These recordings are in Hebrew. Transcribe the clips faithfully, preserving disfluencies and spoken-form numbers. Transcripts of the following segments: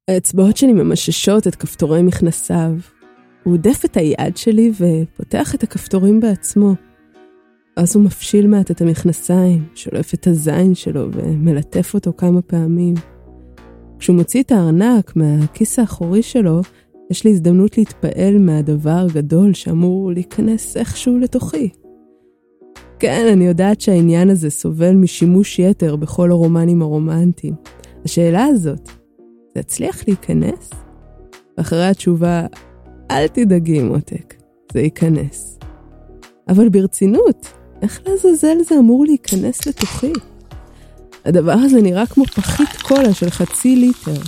האצבעות שלי ממששות את כפתורי מכנסיו. הוא עודף את היד שלי ופותח את הכפתורים בעצמו. אז הוא מפשיל מעט את המכנסיים, שולף את הזין שלו ומלטף אותו כמה פעמים. כשהוא מוציא את הארנק מהכיס האחורי שלו, יש לי הזדמנות להתפעל מהדבר הגדול שאמור להיכנס איכשהו לתוכי. כן, אני יודעת שהעניין הזה סובל משימוש יתר בכל הרומנים הרומנטיים. השאלה הזאת, זה הצליח להיכנס? ואחרי התשובה, אל תדאגי מותק, זה ייכנס. אבל ברצינות, איך לעזאזל זה אמור להיכנס לתוכי? הדבר הזה נראה כמו פחית קולה של חצי ליטר.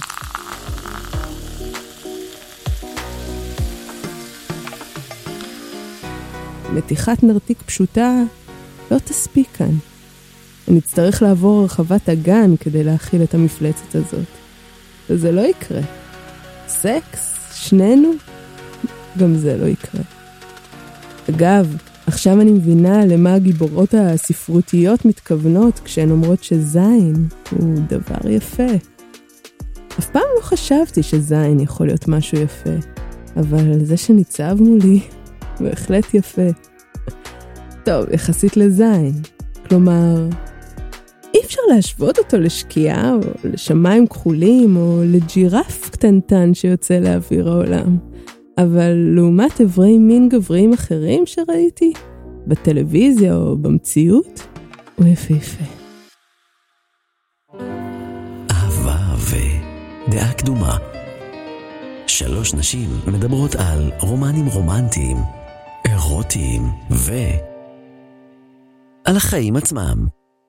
מתיחת נרתיק פשוטה לא תספיק כאן. אני אצטרך לעבור רחבת הגן כדי להכיל את המפלצת הזאת. וזה לא יקרה. סקס, שנינו, גם זה לא יקרה. אגב, עכשיו אני מבינה למה הגיבורות הספרותיות מתכוונות כשהן אומרות שזין הוא דבר יפה. אף פעם לא חשבתי שזין יכול להיות משהו יפה, אבל זה שניצב מולי, בהחלט יפה. טוב, יחסית לזין. כלומר, אי אפשר להשוות אותו לשקיעה, או לשמיים כחולים, או לג'ירף קטנטן שיוצא לאוויר העולם. אבל לעומת עברי מין גבריים אחרים שראיתי, בטלוויזיה או במציאות, הוא יפהפה. אהבה ודעה קדומה. שלוש נשים מדברות על רומנים רומנטיים, אירוטיים ו... על החיים עצמם.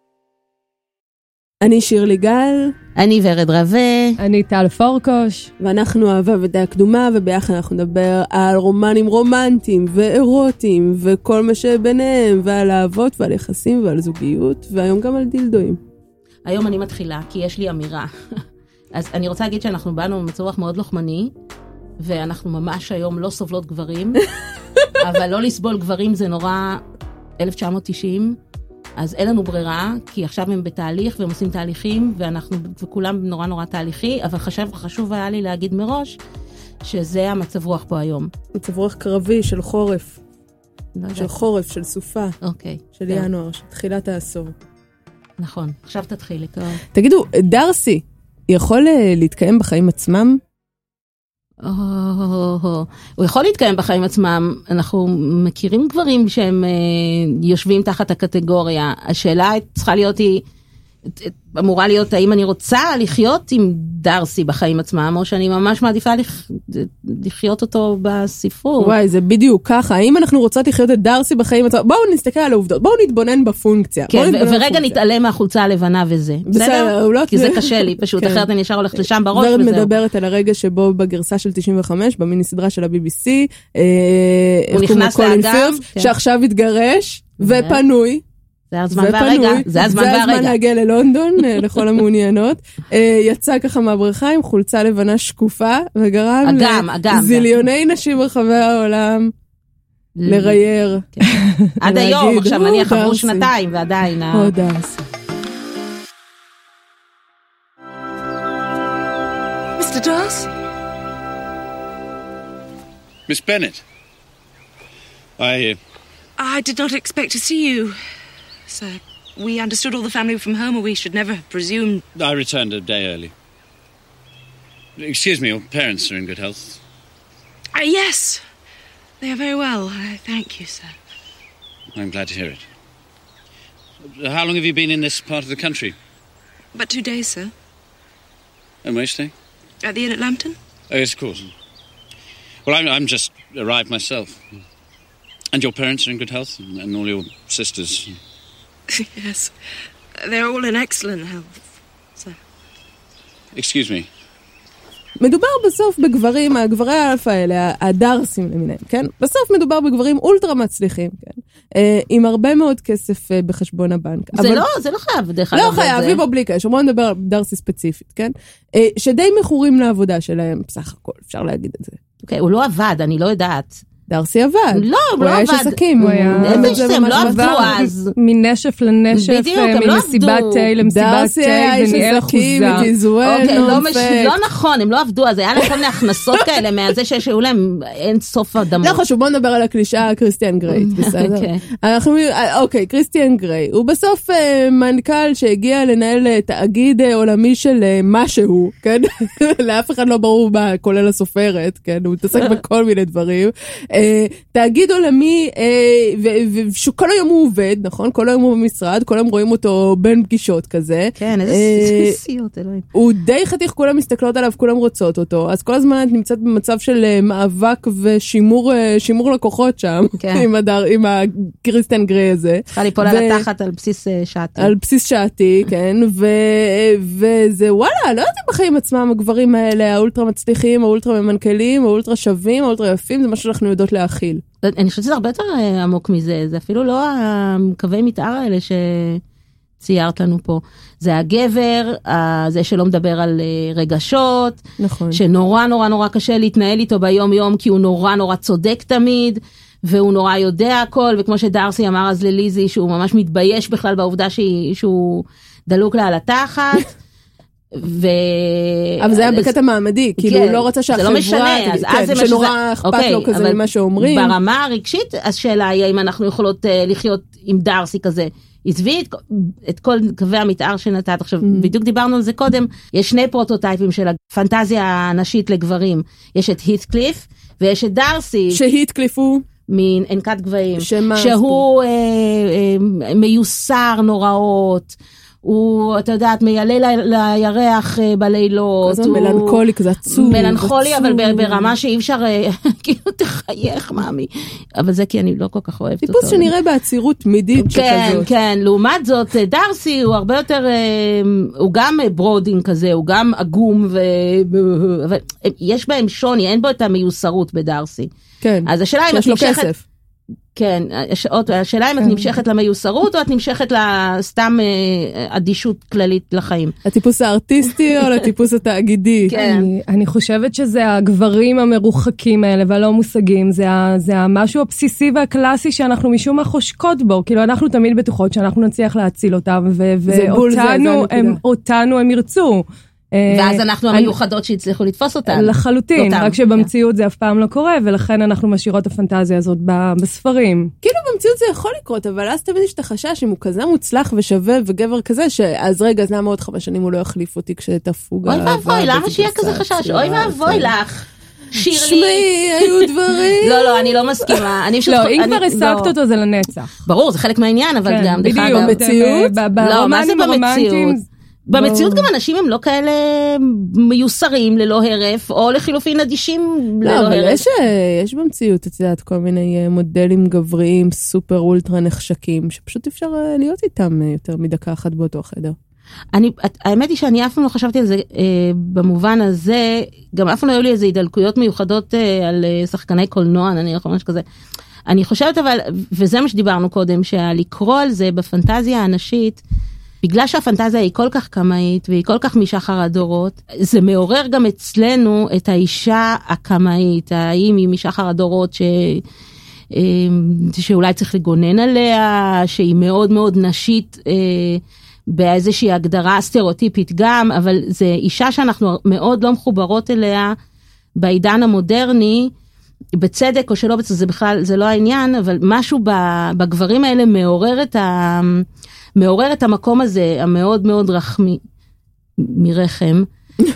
אני שירלי גל. אני ורד רווה. אני טל פורקוש. ואנחנו אהבה ודעה קדומה, וביחד אנחנו נדבר על רומנים רומנטיים ואירוטיים וכל מה שביניהם, ועל אהבות ועל יחסים ועל זוגיות, והיום גם על דילדויים. היום אני מתחילה, כי יש לי אמירה. אז אני רוצה להגיד שאנחנו באנו במצב רוח מאוד לוחמני, ואנחנו ממש היום לא סובלות גברים, אבל לא לסבול גברים זה נורא אלף תשע מאות תשעים, אז אין לנו ברירה, כי עכשיו הם בתהליך והם עושים תהליכים, ואנחנו, וכולם נורא נורא תהליכי, אבל חשב, חשוב היה לי להגיד מראש, שזה המצב רוח פה היום. מצב רוח קרבי של חורף. לא של חורף, של סופה. אוקיי. של ינואר, של תחילת העשור. נכון, עכשיו תתחילי. טוב. תגידו, דרסי, יכול להתקיים בחיים עצמם? הוא יכול להתקיים בחיים עצמם, אנחנו מכירים גברים שהם יושבים תחת הקטגוריה, השאלה צריכה להיות היא, אמורה להיות האם אני רוצה לחיות עם דרסי בחיים עצמם, או שאני ממש מעדיפה לחיות אותו בספרות. וואי, זה בדיוק ככה, האם אנחנו רוצות לחיות את דרסי בחיים עצמם, בואו נסתכל על העובדות, בואו נתבונן בפונקציה. כן, ורגע נתעלם מהחולצה הלבנה וזה. בסדר? כי זה קשה לי, פשוט אחרת אני ישר הולכת לשם בראש וזהו. ורד מדברת על הרגע שבו בגרסה של תשעים וחמש, במיני סדרה של ה-בי בי סי, הוא נכנס לאגם, שעכשיו התגרש ופנוי. זה הזמן והרגע, זה הזמן והרגע. זה הזמן להגיע ללונדון, לכל המעוניינות. יצא ככה מהבריכה עם חולצה לבנה שקופה, וגרם לזיליוני נשים ברחבי העולם לרייר. עד היום, עכשיו נניח עברו שנתיים, ועדיין. או דרסי. מיסטר Darcy? Miss Bennett. I... I did not expect to see you. Sir, we understood all the family were from home, or we should never have presumed... I returned a day early. Excuse me, your parents are in good health? Uh, yes, they are very well. I thank you, sir. I'm glad to hear it. How long have you been in this part of the country? But two days, sir. And where are you staying? At the inn at Lambton? Oh, yes, of course. Well, I'm, I'm just arrived myself. And your parents are in good health? And, and all your sisters? Yes. They're all in excellent health, sir. Excuse me. מדובר בסוף בגברים, הגברי האלפא האלה, הדרסים למיניהם, כן? בסוף מדובר בגברים אולטרה מצליחים, כן? עם הרבה מאוד כסף בחשבון הבנק. זה לא, זה לא חייב, דרך אגב. לא חייב, ויבו בלי קשר, בואו נדבר על דרסי ספציפית, כן? שדי מכורים לעבודה שלהם, בסך הכל, אפשר להגיד את זה. אוקיי, הוא לא עבד, אני לא יודעת. דרסי עבד. לא, הוא לא היה איש עבד. עסקים, הוא היה... איזה שהם לא עבדו אז. מנשף לנשף, בדיוק, הם לא ממסיבת עבדו. תה למסיבת דרסי היה תה, איש וניהל עסקים, אחוזה. it is well אוקיי, לא known מש- fact. לא נכון, הם לא עבדו אז, היה להם כל מיני הכנסות כאלה, מהזה שהיו להם אין סוף אדמות. לא חשוב, בוא נדבר על הקלישה קריסטיאן גרייט, בסדר? אוקיי. אנחנו, אוקיי, קריסטיאן גריי, הוא בסוף אה, מנכ"ל שהגיע לנהל אה, תאגיד אה, עולמי של אה, משהו, כן? לאף אחד לא ברור מה, כולל הסופרת, כן? הוא מתעסק בכל מיני דברים. אה, תאגיד עולמי, וכל היום הוא עובד, נכון? כל היום הוא במשרד, כל היום רואים אותו בין פגישות כזה. כן, איזה אה, סיוט, אלוהים. הוא די חתיך, כולם מסתכלות עליו, כולם רוצות אותו, אז כל הזמן את נמצאת במצב של אה, מאבק ושימור אה, שימור לקוחות שם, כן. עם, הדר, עם הקריסטיאן גריי הזה. צריכה ליפול על התחת על בסיס אה, שעתי. על בסיס שעתי, כן, ו, וזה וואלה, לא יודעת בחיים עצמם הגברים האלה, האולטרה מצליחים, האולטרה ממנכלים, האולטרה שווים, האולטרה יפים, זה מה שאנחנו יודעות להכיל. אני חושבת שזה הרבה יותר אה, עמוק מזה, זה אפילו לא הקווי מתאר האלה שציירת לנו פה. זה הגבר, אה, זה שלא מדבר על אה, רגשות, נכון. שנורא נורא נורא קשה להתנהל איתו ביום יום, כי הוא נורא נורא צודק תמיד, והוא נורא יודע הכל, וכמו שדרסי אמר אז לליזי, שהוא ממש מתבייש בכלל בעובדה שהיא, שהוא דלוק לה על התחת, ו... אבל זה היה בקטע מעמדי, כאילו הוא לא רצה שהחברה, זה לא משנה, אז אז זה מה שנורא אכפת לו כזה ממה שאומרים. ברמה הרגשית, השאלה היא אם אנחנו יכולות לחיות עם דרסי כזה. עזבי את, את כל קווי המתאר שנתת. עכשיו, בדיוק דיברנו על זה קודם, יש שני פרוטוטייפים של הפנטזיה הנשית לגברים. יש את הית'קליף, ויש את דרסי. שהית'קליף הוא? מאנקת גבהים. שמה? שהוא אה, אה, מיוסר נוראות. הוא, אתה יודעת, מיילה לירח בלילות. כזה מלנכולי, כזה עצוב. מלנכולי, אבל ברמה שאי אפשר, כאילו תחייך, מאמי. אבל זה כי אני לא כל כך אוהבת אותו. טיפוס שנראה בעצירות מידית שכזאת. כן, כן. לעומת זאת, דרסי הוא הרבה יותר, הוא גם ברודין כזה, הוא גם עגום, אבל יש בהם שוני, אין בו את המיוסרות בדרסי. כן, שיש לו כסף. כן, השאלה אם את נמשכת למיוסרות, או את נמשכת לסתם אדישות כללית לחיים. הטיפוס הארטיסטי או לטיפוס התאגידי? כן. אני חושבת שזה הגברים המרוחקים האלה והלא מושגים, זה המשהו הבסיסי והקלאסי שאנחנו משום מה חושקות בו, כאילו אנחנו תמיד בטוחות שאנחנו נצליח להציל אותם, ואותנו הם ירצו. ואז אנחנו המיוחדות שהצליחו לתפוס אותנו. לחלוטין, רק שבמציאות זה אף פעם לא קורה, ולכן אנחנו משאירות הפנטזיה הזאת בספרים. כאילו במציאות זה יכול לקרות, אבל אז תמיד יש את החשש, אם הוא כזה מוצלח ושווה וגבר כזה, אז רגע, אז למה עוד חמש שנים הוא לא יחליף אותי כשתפוג אוי ואבוי, למה שיהיה כזה חשש? אוי ואבוי לך. שירלי. שמי, היו דברים. לא, לא, אני לא מסכימה. לא, אם כבר השגת אותו זה לנצח. ברור, זה חלק מהעניין, אבל גם בדיוק, במציאות. לא, מה זה במציאות? במציאות גם אנשים הם לא כאלה מיוסרים ללא הרף, או לחילופין אדישים ללא הרף. לא, אבל יש, יש במציאות, את יודעת, כל מיני מודלים גבריים, סופר אולטרה נחשקים, שפשוט אפשר להיות איתם יותר מדקה אחת באותו חדר. אני, האמת היא שאני אף פעם לא חשבתי על זה אה, במובן הזה, גם אף פעם לא היו לי איזה הידלקויות מיוחדות אה, על אה, שחקני קולנוע, אני יכול ממש כזה. אני חושבת אבל, וזה מה שדיברנו קודם, שהלקרוא על זה בפנטזיה הנשית, בגלל שהפנטזיה היא כל כך קמאית, והיא כל כך משחר הדורות, זה מעורר גם אצלנו את האישה הקמאית, האם היא משחר הדורות ש... שאולי צריך לגונן עליה, שהיא מאוד מאוד נשית באיזושהי הגדרה סטריאוטיפית גם, אבל זה אישה שאנחנו מאוד לא מחוברות אליה בעידן המודרני, בצדק או שלא בצדק, זה בכלל, זה לא העניין, אבל משהו בגברים האלה מעורר את ה... מעורר את המקום הזה, המאוד מאוד רחמי, מרחם,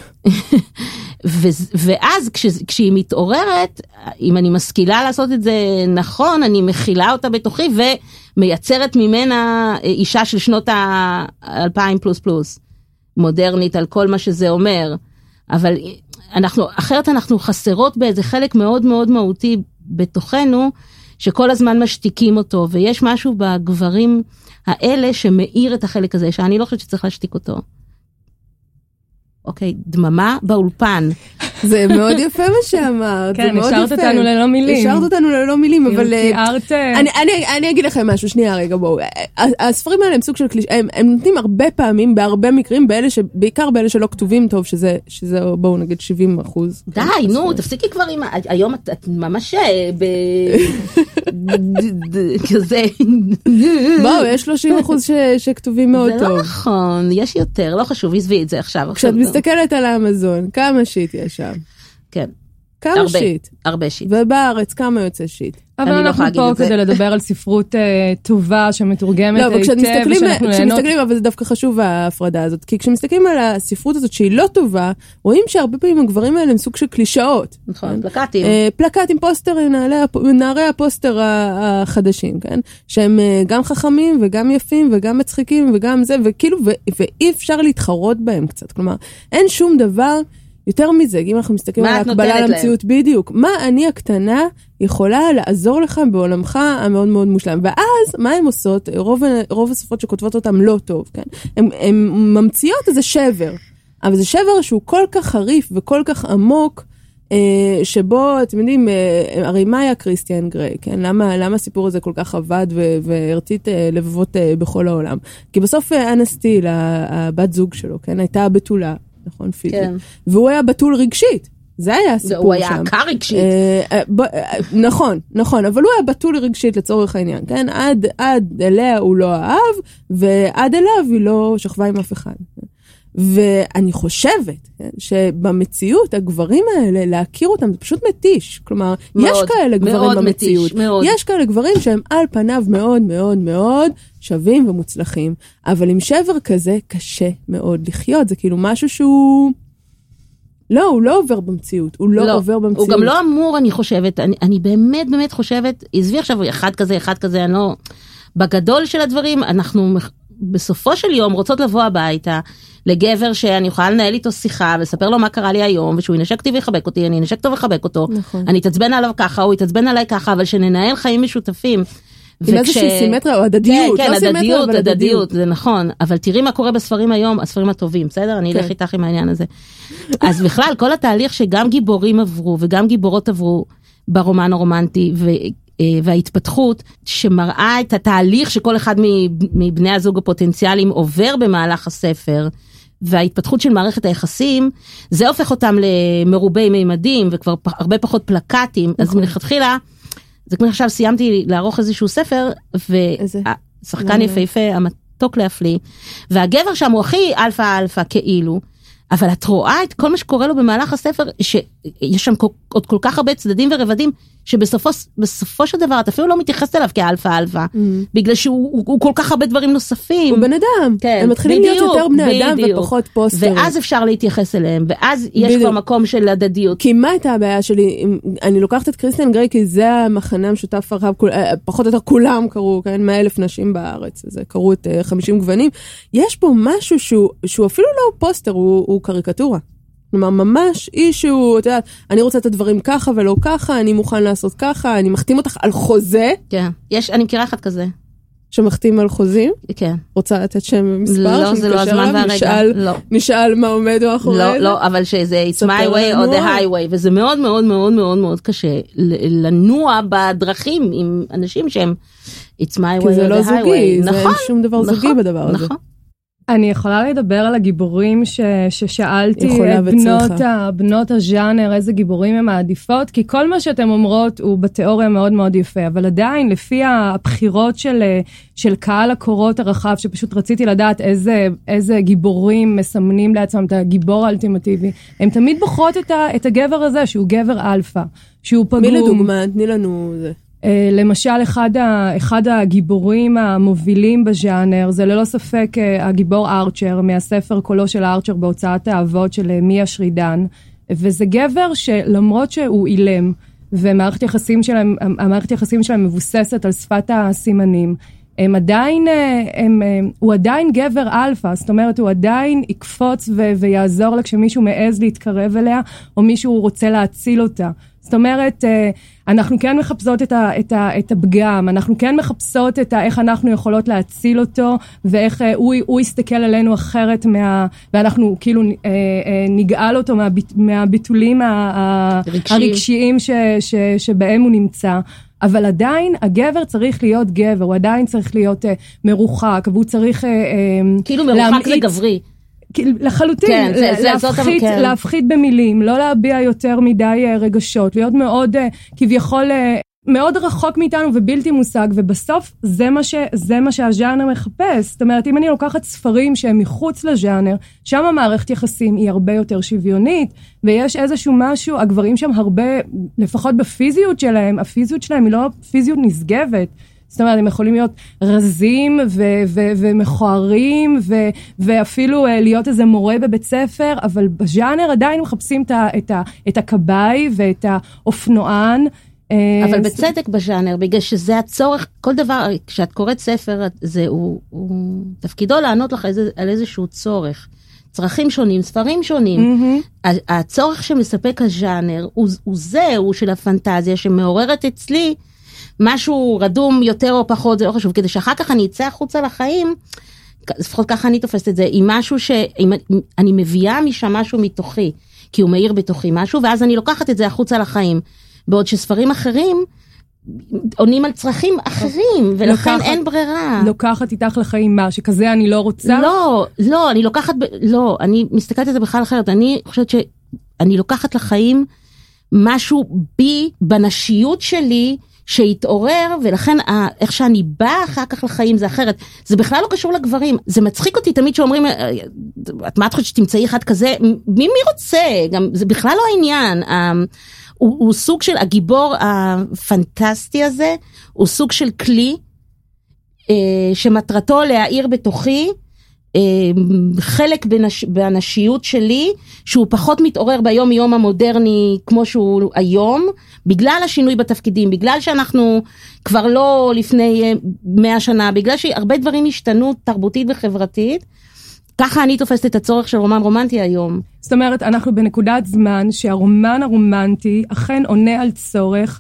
ו- ואז כש- כשהיא מתעוררת, אם אני משכילה לעשות את זה נכון, אני מכילה אותה בתוכי, ומייצרת ממנה אישה של שנות האלפיים פלוס פלוס, מודרנית על כל מה שזה אומר, אבל אנחנו, אחרת אנחנו חסרות באיזה חלק מאוד מאוד מהותי בתוכנו, שכל הזמן משתיקים אותו, ויש משהו בגברים האלה שמאיר את החלק הזה, שאני לא חושבת שצריך להשתיק אותו. אוקיי, דממה באולפן. זה מאוד יפה מה שאמרת. כן, השארת אותנו ללא מילים. השארת אותנו ללא מילים, אבל... תיארת... אני אגיד לכם משהו, שנייה רגע, בואו. הספרים האלה הם סוג של קלישאה, הם נותנים הרבה פעמים, בהרבה מקרים, בעיקר באלה שלא כתובים טוב, שזה, בואו נגיד שבעים אחוז. די, נו, תפסיקי כבר עם... היום את ממש ב... כזה... בואו, יש שלושים אחוז שכתובים מאוד טוב. זה לא נכון, יש יותר, לא חשוב, עזבי את זה עכשיו. כשאת מסתכלת על האמזון, כמה שיט יש שם? כן. כמה שיט? הרבה שיט. ובארץ, כמה יוצא שיט? אבל אנחנו פה כדי לדבר על ספרות טובה שמתורגמת היטב, ושאנחנו כשמסתכלים, אבל זה דווקא חשוב ההפרדה הזאת, כי כשמסתכלים על הספרות הזאת שהיא לא טובה, רואים שהרבה פעמים הגברים האלה הם סוג של קלישאות. נכון, פלקטים. פלקטים, פוסטרים, נערי הפוסטר החדשים, כן? שהם גם חכמים וגם יפים וגם מצחיקים וגם זה, וכאילו, ואי אפשר להתחרות בהם קצת. כלומר, אין שום דבר יותר מזה, אם אנחנו מסתכלים על ההקבלה למציאות בדיוק, מה אני הקטנה יכולה לעזור לך בעולמך המאוד מאוד מושלם. ואז, מה הן עושות? רוב, רוב הסופרות שכותבות אותם לא טוב, כן? הן ממציאות איזה שבר. אבל זה שבר שהוא כל כך חריף וכל כך עמוק, אה, שבו, אתם יודעים, אה, הרי מה היה קריסטיאן גריי, כן? למה, למה הסיפור הזה כל כך עבד והרטיט אה, לבבות אה, בכל העולם? כי בסוף אה, אנה סטיל, הבת זוג שלו, כן? הייתה בתולה. נכון, פיזית. כן. והוא היה בטול רגשית. זה היה הסיפור שם. הוא היה עקר רגשית. אה, ב, אה, נכון, נכון, אבל הוא היה בטול רגשית לצורך העניין, כן? עד, עד אליה הוא לא אהב, ועד אליו היא לא שכבה עם אף אחד. ואני חושבת כן, שבמציאות הגברים האלה, להכיר אותם, זה פשוט מתיש. כלומר, מאוד, יש כאלה גברים מאוד במציאות. מתיש, מאוד. יש כאלה גברים שהם על פניו מאוד מאוד מאוד שווים ומוצלחים. אבל עם שבר כזה קשה מאוד לחיות. זה כאילו משהו שהוא... לא, הוא לא עובר במציאות. הוא לא, לא עובר במציאות. הוא גם לא אמור, אני חושבת. אני, אני באמת באמת חושבת, עזבי עכשיו אחד כזה, אחד כזה, אני לא... בגדול של הדברים, אנחנו בסופו של יום רוצות לבוא הביתה, לגבר שאני יכולה לנהל איתו שיחה, ולספר לו מה קרה לי היום, ושהוא ינשק אותי ויחבק אותי, אני ינשק אותו ויחבק אותו, נכון. אני אתעצבן עליו ככה, הוא יתעצבן עליי ככה, אבל שננהל חיים משותפים. עם איזושהי סימטריה או הדדיות. כן, כן, הדדיות, הדדיות, זה נכון. אבל תראי מה קורה בספרים היום, הספרים הטובים, בסדר? אני אלך איתך עם העניין הזה. אז בכלל, כל התהליך שגם גיבורים עברו, וגם גיבורות עברו, ברומן הרומנטי, ו... וההתפתחות שמראה את התהליך שכל אחד מבני הזוג הפוטנציאליים עובר במהלך הספר, וההתפתחות של מערכת היחסים, זה הופך אותם למרובי מימדים, וכבר הרבה פחות פלקטים, אז מלכתחילה, זה כמו עכשיו סיימתי לערוך איזשהו ספר, ושחקן יפהפה, המתוק להפליא, והגבר שם הוא הכי אלפא אלפא כאילו, אבל את רואה את כל מה שקורה לו במהלך הספר, שיש שם עוד כל כך הרבה צדדים ורבדים, שבסופו בסופו של דבר, את אפילו לא מתייחסת אליו כאלפא אלפא, בגלל שהוא הוא כל כך הרבה דברים נוספים. הוא בן אדם. כן, הם מתחילים להיות יותר בני אדם ופחות פוסטרים. ואז אפשר להתייחס אליהם, ואז יש כבר מקום של הדדיות. כי מה הייתה הבעיה שלי? אני לוקחת את קריסטיאן גריי, כי זה המחנה המשותף הרחב, פחות או יותר כולם קראו, כן, מאה אלף נשים בארץ, אז קראו את חמישים גוונים. יש פה משהו שהוא, שהוא אפילו לא פוסטר, הוא, הוא קריקטורה. כלומר, ממש אישהו, אתה יודע, אני רוצה את הדברים ככה ולא ככה, אני מוכן לעשות ככה, אני מחתים אותך על חוזה. כן, יש, אני מכירה אחד כזה. שמחתים על חוזים? כן. רוצה לתת שם ומספר? לא, זה לא הזמן והרגע. נשאל, לא. נשאל מה עומד מאחורי לא, זה? לא, אבל שזה it's my way or the highway, וזה מאוד מאוד מאוד מאוד מאוד קשה לנוע בדרכים עם אנשים שהם it's my way or the highway. כי זה לא זוגי, זה אין שום דבר זוגי בדבר הזה. נכון. אני יכולה לדבר על הגיבורים ש, ששאלתי את בנות, ה, בנות הז'אנר, איזה גיבורים הם העדיפות, כי כל מה שאתם אומרות הוא בתיאוריה מאוד מאוד יפה, אבל עדיין לפי הבחירות של, של קהל הקורות הרחב, שפשוט רציתי לדעת איזה, איזה גיבורים מסמנים לעצמם את הגיבור האלטימטיבי, הם תמיד בוחרות את, ה, את הגבר הזה, שהוא גבר אלפא, שהוא פגום. מי לדוגמה? תני לנו זה. למשל, אחד, ה, אחד הגיבורים המובילים בז'אנר, זה ללא ספק הגיבור ארצ'ר, מהספר קולו של ארצ'ר בהוצאת האבות של מיה שרידן, וזה גבר שלמרות שהוא אילם, ומערכת יחסים שלהם, המערכת יחסים שלהם מבוססת על שפת הסימנים, הם עדיין, הם, הוא עדיין גבר אלפא, זאת אומרת, הוא עדיין יקפוץ ו, ויעזור לה כשמישהו מעז להתקרב אליה, או מישהו רוצה להציל אותה. זאת אומרת, אנחנו כן מחפשות את, ה, את, ה, את הפגם, אנחנו כן מחפשות את ה, איך אנחנו יכולות להציל אותו, ואיך הוא, הוא יסתכל עלינו אחרת, מה, ואנחנו כאילו נגאל אותו מהביט, מהביטולים הרגשיים ש, ש, שבהם הוא נמצא. אבל עדיין הגבר צריך להיות גבר, הוא עדיין צריך להיות uh, מרוחק, והוא צריך uh, כאילו מרוחק להמעיץ, זה גברי. לחלוטין, כן, זה, זה, להפחית, כן. להפחית במילים, לא להביע יותר מדי uh, רגשות, להיות מאוד uh, כביכול uh, מאוד רחוק מאיתנו ובלתי מושג, ובסוף זה מה, ש, זה מה שהז'אנר מחפש. זאת אומרת, אם אני לוקחת ספרים שהם מחוץ לז'אנר, שם המערכת יחסים היא הרבה יותר שוויונית, ויש איזשהו משהו, הגברים שם הרבה, לפחות בפיזיות שלהם, הפיזיות שלהם היא לא פיזיות נשגבת, זאת אומרת, הם יכולים להיות רזים ו- ו- ומכוערים, ו- ואפילו uh, להיות איזה מורה בבית ספר, אבל בז'אנר עדיין מחפשים את, ה- את, ה- את הקבאי ואת האופנוען, אבל בצדק בז'אנר, בגלל שזה הצורך, כל דבר, כשאת קוראת ספר, זה, הוא, הוא תפקידו לענות לך איזה, על איזשהו צורך. צרכים שונים, ספרים שונים. Mm-hmm. הצורך שמספק הז'אנר, הוא, הוא זה, הוא של הפנטזיה, שמעוררת אצלי משהו רדום יותר או פחות, זה לא חשוב, כדי שאחר כך אני אצא החוצה לחיים, לפחות ככה אני תופסת את זה, עם משהו שאני מביאה משם משהו מתוכי, כי הוא מאיר בתוכי משהו, ואז אני לוקחת את זה החוצה לחיים. בעוד שספרים אחרים עונים על צרכים אחרים, ולכן לוקחת, אין ברירה. לוקחת איתך לחיים מה, שכזה אני לא רוצה? לא, לא, אני לוקחת, לא, אני מסתכלת על זה בכלל אחרת, אני חושבת שאני לוקחת לחיים משהו בי, בנשיות שלי, שהתעורר, ולכן איך שאני באה אחר כך לחיים זה אחרת. זה בכלל לא קשור לגברים. זה מצחיק אותי תמיד שאומרים, את מה את חושבת שתמצאי אחד כזה? מי מי רוצה? גם, זה בכלל לא העניין. הוא, הוא סוג של, הגיבור הפנטסטי הזה, הוא סוג של כלי, אה, שמטרתו להאיר בתוכי, אה, חלק בנש, באנשיות שלי, שהוא פחות מתעורר ביום יום המודרני, כמו שהוא היום, בגלל השינוי בתפקידים, בגלל שאנחנו כבר לא לפני מאה שנה, בגלל שהרבה דברים השתנו תרבותית וחברתית, ככה אני תופסת את הצורך של רומן רומנטי היום. זאת אומרת, אנחנו בנקודת זמן שהרומן הרומנטי אכן עונה על צורך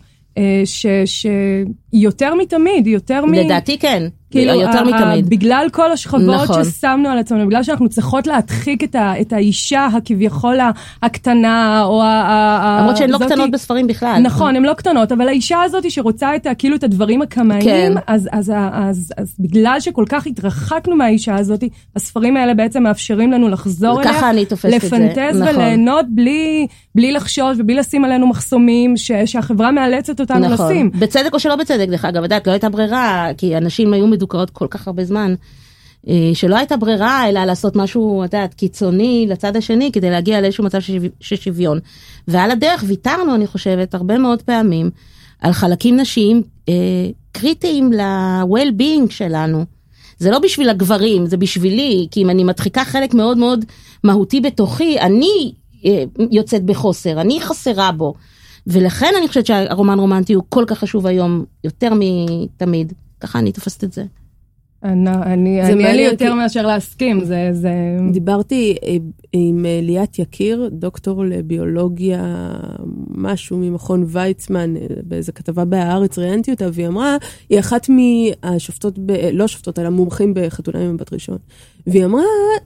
שיותר מתמיד, יותר מ... לדעתי כן, יותר מתמיד. בגלל כל השכבות ששמנו על עצמנו, בגלל שאנחנו צריכות להדחיק את האישה הכביכול הקטנה, או ה... למרות שהן לא קטנות בספרים בכלל. נכון, הן לא קטנות, אבל האישה הזאת שרוצה כאילו את הדברים הקמאיים, אז בגלל שכל כך התרחקנו מהאישה הזאת, הספרים האלה בעצם מאפשרים לנו לחזור אליה, לפנטז וליהנות בלי לחשוש ובלי לשים עלינו מחסומים שהחברה מאלצת אותנו לשים. בצדק או שלא בצדק, דרך אגב, לא הייתה ברירה, כי אנשים היו מדוכאות כל כך הרבה זמן, שלא הייתה ברירה, אלא לעשות משהו, אתה יודעת, קיצוני לצד השני, כדי להגיע לאיזשהו מצב של שוויון. ועל הדרך ויתרנו, אני חושבת, הרבה מאוד פעמים, על חלקים נשיים קריטיים ל-well-being שלנו. זה לא בשביל הגברים, זה בשבילי, כי אם אני מדחיקה חלק מאוד מאוד מהותי בתוכי, אני יוצאת בחוסר, אני חסרה בו. ולכן אני חושבת שהרומן רומנטי הוא כל כך חשוב היום, יותר מתמיד. ככה אני תופסת את זה. אני, אין לי יותר מאשר להסכים, זה, זה... דיברתי עם ליאת יקיר, דוקטור לביולוגיה, משהו ממכון ויצמן, באיזו כתבה בהארץ, ראיינתי אותה, והיא אמרה, היא אחת מהשופטות, ב, לא שופטות, אלא מומחים בחתונה עם בת ראשון. והיא אמרה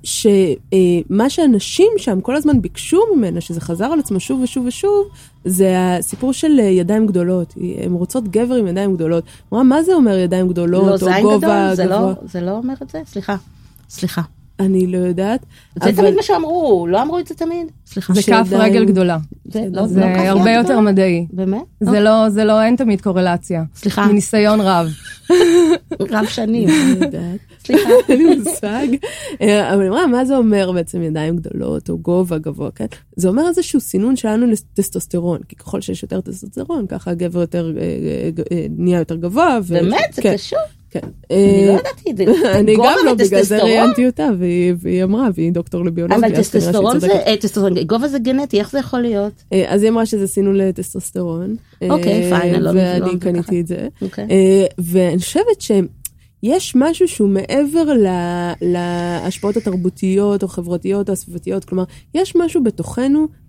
שמה שאנשים שם כל הזמן ביקשו ממנה, שזה חזר על עצמו שוב ושוב ושוב, זה הסיפור של ידיים גדולות. הן רוצות גבר עם ידיים גדולות. אמרה, מה זה אומר ידיים גדולות? לא, זין גדול, זה לא, זה לא אומר את זה? סליחה, סליחה. אני לא יודעת. זה תמיד מה שאמרו, לא אמרו את זה תמיד? סליחה. זה כף רגל גדולה. זה הרבה יותר מדעי. באמת? זה לא, זה לא, אין תמיד קורלציה. סליחה. מניסיון רב. רב שנים. אני יודעת. סליחה. אין לי מושג. אבל אמרה, מה זה אומר בעצם ידיים גדולות או גובה גבוה, כן? זה אומר איזשהו סינון שלנו לטסטוסטרון, כי ככל שיש יותר טסטוסטרון, ככה הגבר יותר, נהיה יותר גבוה. באמת? זה קשור? כן. אני לא ידעתי את זה. אני גם לא, בגלל זה ראיינתי אותה, והיא אמרה, והיא דוקטור לביולוגיה. אבל טסטוסטרון זה, גובה זה גנטי, איך זה יכול להיות? אז היא אמרה שזה סינון לטסטוסטרון. אוקיי, פיין, ואני קניתי את זה. ואני חושבת שיש משהו שהוא מעבר להשפעות התרבותיות או חברתיות או הסביבתיות, כלומר, יש משהו בתוכנו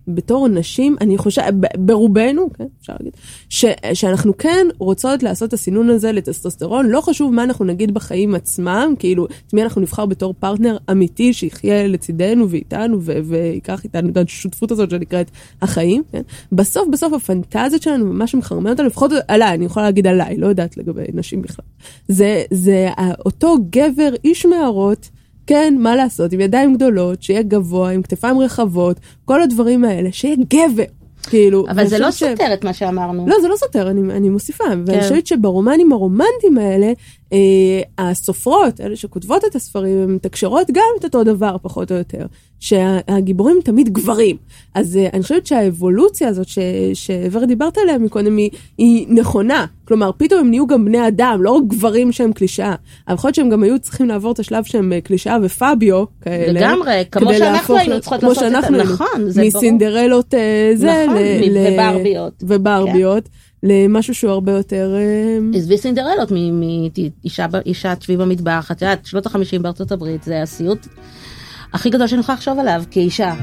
בתור נשים, אני חושבת, ברובנו, כן, אפשר להגיד, ש, שאנחנו כן רוצות לעשות את הסינון הזה לטסטוסטרון, לא חשוב מה אנחנו נגיד בחיים עצמם, כאילו, את מי אנחנו נבחר בתור פרטנר אמיתי, שיחיה לצידנו ואיתנו, ו- ויקח איתנו את השותפות הזאת שנקראת החיים, כן? בסוף, בסוף הפנטזיות שלנו, מה שמחרמן אותנו, לפחות עליי, אני יכולה להגיד עליי, לא יודעת לגבי נשים בכלל. זה, זה אותו גבר, איש מערות, כן, מה לעשות, עם ידיים גדולות, שיהיה גבוה, עם כתפיים רחבות, כל הדברים האלה, שיהיה גבר, כאילו. אבל זה לא סותר את מה שאמרנו. לא, זה לא סותר, אני, אני מוסיפה. כן. ואני חושבת שברומנים הרומנטיים האלה, אה, הסופרות, אלה שכותבות את הספרים, הן מתקשרות גם את אותו דבר, פחות או יותר, שהגיבורים תמיד גברים. אז אה, אני חושבת שהאבולוציה הזאת, ש, שעבר דיברת עליה מקודם, היא, היא נכונה. כלומר, פתאום הם נהיו גם בני אדם, לא רק גברים שהם קלישאה. אבל יכול להיות שהם גם היו צריכים לעבור את השלב שהם קלישאה ופאביו, כאלה. לגמרי, כמו שאנחנו היינו צריכות לעשות את זה. נכון, זה ברור. מסינדרלות זה, נכון, וברביות. וברביות. למשהו שהוא הרבה יותר... עזבי סינדרלות, מאישה תשבי במטבח, את יודעת, שנות החמישים בארצות הברית, זה הסיוט הכי גדול שאני יכולה לחשוב עליו, כאישה.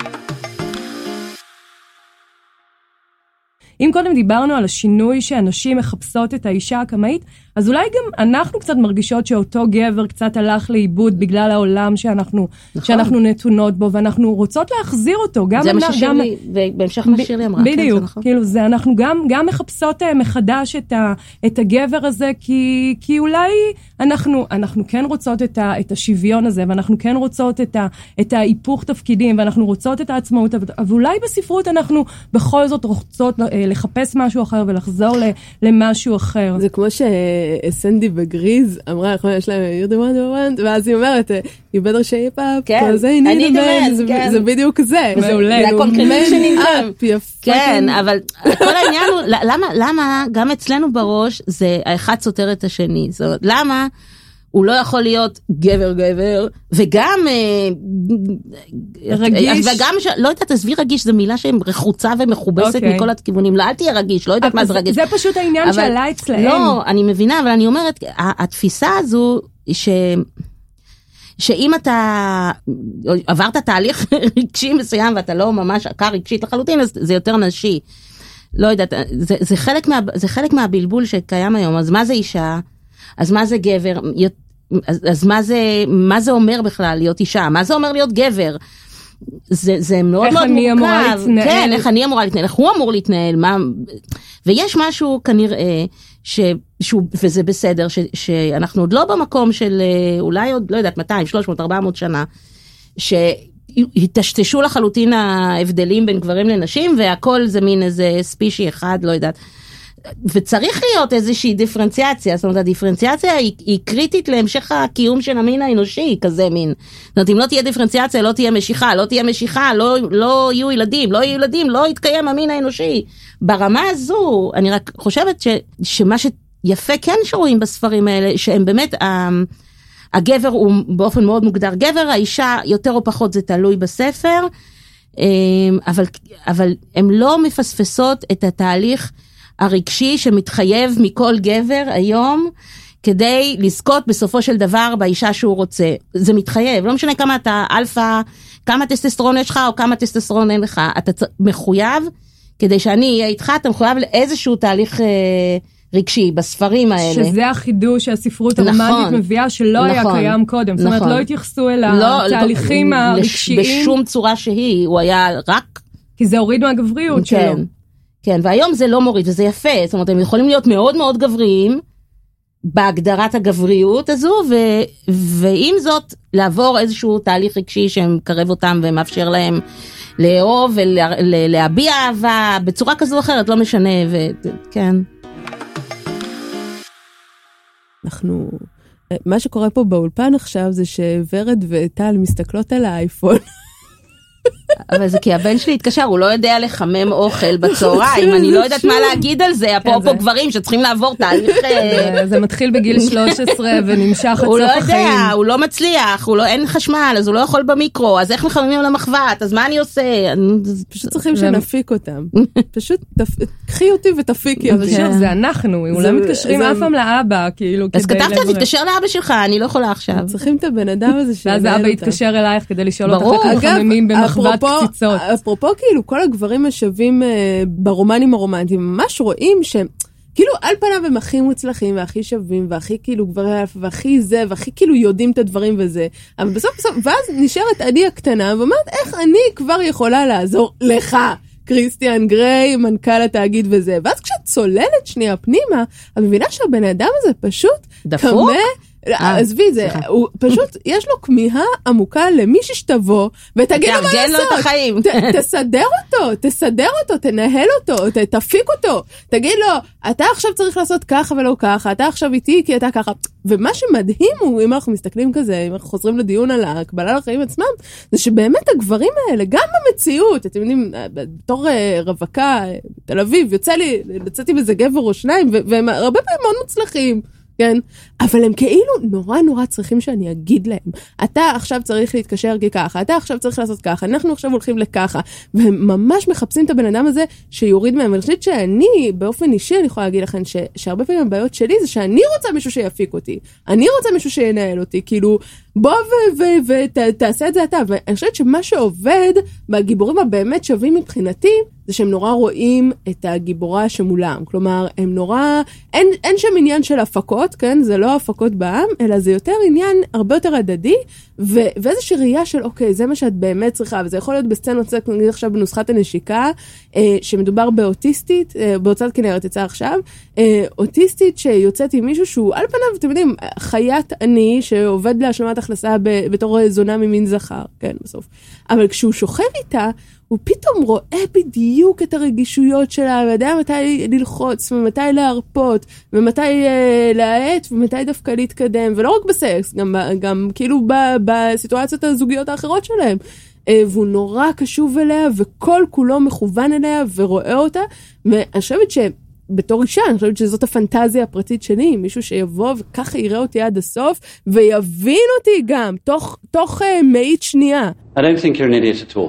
אם קודם דיברנו על השינוי שאנשים מחפשות את האישה הקמאית, אז אולי גם אנחנו קצת מרגישות שאותו גבר קצת הלך לאיבוד בגלל העולם שאנחנו, נכון. שאנחנו נתונות בו, ואנחנו רוצות להחזיר אותו. גם זה מה ששירלי, בהמשך מה ששירלי אמרה. בדיוק, כן, זה נכון. כאילו זה, אנחנו גם, גם מחפשות מחדש את, ה, את הגבר הזה, כי, כי אולי אנחנו, אנחנו כן רוצות את, ה, את השוויון הזה, ואנחנו כן רוצות את, ה, את ההיפוך תפקידים, ואנחנו רוצות את העצמאות, אבל אולי בספרות אנחנו בכל זאת רוצות לחפש משהו אחר ולחזור למשהו אחר. זה כמו שסנדי בגריז אמרה, יש להם, you're the one who want, ואז היא אומרת, you better shape up, כן, זה אני דמן, כן. זה בדיוק זה. זה הקונקרטישנים שם. כן, אבל כל העניין הוא, למה, למה, גם אצלנו בראש, זה האחד סותר את השני. זאת אומרת, למה הוא לא יכול להיות גבר גבר, וגם רגיש. וגם, לא יודעת, עזבי רגיש, זו מילה שהיא רחוצה ומכובסת מכל הכיוונים. לא, אל תהיה רגיש, לא יודעת מה זה רגיש. זה פשוט העניין שעלה אצלהם. לא, אני מבינה, אבל אני אומרת, התפיסה הזו, ש... שאם אתה עברת תהליך רגשי מסוים, ואתה לא ממש עקר רגשית לחלוטין, אז זה יותר נשי. לא יודעת, זה, זה חלק מה, זה חלק מהבלבול שקיים היום. אז מה זה אישה? אז מה זה גבר? אז, אז מה זה, מה זה אומר בכלל להיות אישה? מה זה אומר להיות גבר? זה, זה מאוד מאוד מורכב. איך אני אמורה להתנהל? כן, איך אני אמורה להתנהל? איך הוא אמור להתנהל? מה... ויש משהו כנראה, ש, שהוא, וזה בסדר, ש, שאנחנו עוד לא במקום של אולי עוד, לא יודעת, מאתיים, שלוש מאות, ארבע מאות שנה, שהתשתשו לחלוטין ההבדלים בין גברים לנשים, והכל זה מין איזה ספישי אחד, לא יודעת. וצריך להיות איזושהי דיפרנציאציה, זאת אומרת, הדיפרנציאציה היא, היא קריטית להמשך הקיום של המין האנושי, כזה מין. זאת אומרת, אם לא תהיה דיפרנציאציה, לא תהיה משיכה, לא תהיה משיכה, לא, לא יהיו ילדים, לא יהיו ילדים, לא יתקיים המין האנושי. ברמה הזו, אני רק חושבת ש, שמה שיפה כן שרואים בספרים האלה, שהם באמת, הגבר הוא באופן מאוד מוגדר גבר, האישה יותר או פחות זה תלוי בספר, אבל, אבל הם לא מפספסות את התהליך הרגשי שמתחייב מכל גבר היום, כדי לזכות בסופו של דבר באישה שהוא רוצה. זה מתחייב, לא משנה כמה אתה אלפא, כמה טסטסטרון יש לך או כמה טסטסטרון אין לך, אתה מחויב, כדי שאני אהיה איתך, אתה מחויב לאיזשהו תהליך אה, רגשי בספרים האלה. שזה החידוש שהספרות הרומנטית נכון, מביאה שלא נכון, היה קיים קודם. נכון. זאת אומרת, לא התייחסו אל התהליכים לא, הרגשיים. בשום צורה שהיא, הוא היה רק... כי זה הוריד מהגבריות כן. שלו. כן, והיום זה לא מוריד, וזה יפה, זאת אומרת, הם יכולים להיות מאוד מאוד גבריים, בהגדרת הגבריות הזו, ו, ועם זאת, לעבור איזשהו תהליך רגשי, שמקרב אותם, ומאפשר להם לאהוב, ולהביע אהבה, בצורה כזו או אחרת, לא משנה, וכן. אנחנו, מה שקורה פה באולפן עכשיו, זה שוורד וטל מסתכלות על האייפון, אבל זה כי הבן שלי התקשר, הוא לא יודע לחמם אוכל בצהריים, אני לא יודעת מה להגיד על זה, אפרופו גברים שצריכים לעבור תהליך... זה מתחיל בגיל שלוש עשרה ונמשך עד סוף החיים. הוא לא יודע, הוא לא מצליח, אין חשמל, אז הוא לא יכול במיקרו, אז איך מחממים למחבת, אז מה אני עושה? פשוט צריכים שנפיק אותם. פשוט קחי אותי ותפיקי אותי. זה אנחנו, אולי מתקשרים אף פעם לאבא, כאילו... אז כתבתי, אז תתקשר לאבא שלך, אני לא יכולה עכשיו. צריכים את הבן אדם הזה... ואז האבא יתקשר אלייך כדי לשאול אותך איך מחממים במחבת. מחוות קציצות. אפרופו, כאילו, כל הגברים השווים ברומנים הרומנטיים, ממש רואים שהם, כאילו, על פניו הם הכי מוצלחים, והכי שווים, והכי כאילו גברי, והכי זה, והכי כאילו יודעים את הדברים וזה. אבל בסוף בסוף, ואז נשארת אני הקטנה, ואומרת, איך אני כבר יכולה לעזור לך, קריסטיאן גריי, מנכ"ל התאגיד וזה. ואז כשאת צוללת שנייה פנימה, את מבינה שהבן אדם הזה פשוט דפוק? עזבי זה, הוא פשוט, יש לו כמיהה עמוקה למישהי שתבוא, ותגיד לו מה לעשות. תארגן לו את החיים. תסדר אותו, תסדר אותו, תנהל אותו, תפיק אותו. תגיד לו, אתה עכשיו צריך לעשות ככה ולא ככה, אתה עכשיו איתי כי אתה ככה. ומה שמדהים הוא, אם אנחנו מסתכלים כזה, אם אנחנו חוזרים לדיון על הקבלה לחיים עצמם, זה שבאמת הגברים האלה, גם במציאות, אתם יודעים, בתור רווקה, תל אביב, יוצא לי, לצאתי בזה גבר או שניים, והם הרבה פעמים מאוד מוצלחים. כן? אבל הם כאילו נורא נורא צריכים שאני אגיד להם, אתה עכשיו צריך להתקשר ככה, אתה עכשיו צריך לעשות ככה, אנחנו עכשיו הולכים לככה, והם ממש מחפשים את הבן אדם הזה שיוריד מהם, ואני חושבת שאני, באופן אישי, אני יכולה להגיד לכם, ש, שהרבה פעמים הבעיות שלי זה שאני רוצה מישהו שיפיק אותי, אני רוצה מישהו שינהל אותי, כאילו, בוא ותעשה את זה אתה, ואני חושבת שמה שעובד בגיבורים הבאמת שווים מבחינתי, זה שהם נורא רואים את הגיבורה שמולם, כלומר, הם נורא, אין, אין שם עניין של הפקות, כן? זה לא הפקות בעם, אלא זה יותר עניין הרבה יותר הדדי, ו, ואיזושהי ראייה של, אוקיי, זה מה שאת באמת צריכה, וזה יכול להיות בסצנות, נגיד עכשיו בנוסחת הנשיקה, אה, שמדובר באוטיסטית, אה, בהוצאת כנרת יצא עכשיו, אה, אוטיסטית שיוצאת עם מישהו שהוא, על פניו, אתם יודעים, חיית עני, שעובד להשלמת הכנסה ב, בתור זונה ממין זכר, כן, בסוף. אבל כשהוא שוכב איתה, הוא פתאום רואה בדיוק את הרגישויות שלה, ויודע מתי ללחוץ, ומתי להרפות, ומתי אה, להעט, ומתי דווקא להתקדם, ולא רק בסקס, גם, גם כאילו ב, בסיטואציות הזוגיות האחרות שלהם. אה, והוא נורא קשוב אליה, וכל כולו מכוון אליה, ורואה אותה, ואני חושבת ש... בתור אישה, אני חושבת שזאת הפנטזיה הפרטית שלי, מישהו שיבוא וככה יראה אותי עד הסוף, ויבין אותי גם, תוך, תוך uh, מאית שנייה. I don't think you're an idiot at all.